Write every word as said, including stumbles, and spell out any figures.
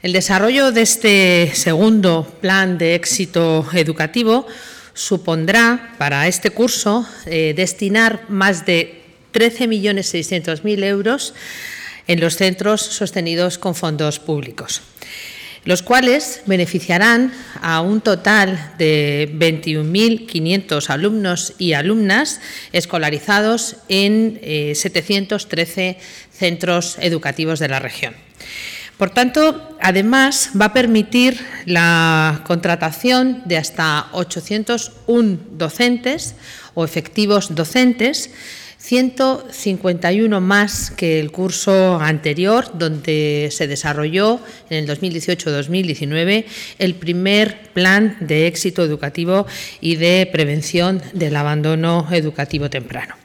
El desarrollo de este segundo plan de éxito educativo supondrá para este curso eh, destinar más de trece millones seiscientos mil euros en los centros sostenidos con fondos públicos, los cuales beneficiarán a un total de veintiún mil quinientos alumnos y alumnas escolarizados en eh, setecientos trece centros educativos de la región. Por tanto, además, va a permitir la contratación de hasta ochocientos uno docentes o efectivos docentes, ciento cincuenta y uno más que el curso anterior, donde se desarrolló en el dos mil dieciocho dos mil diecinueve el primer plan de éxito educativo y de prevención del abandono educativo temprano.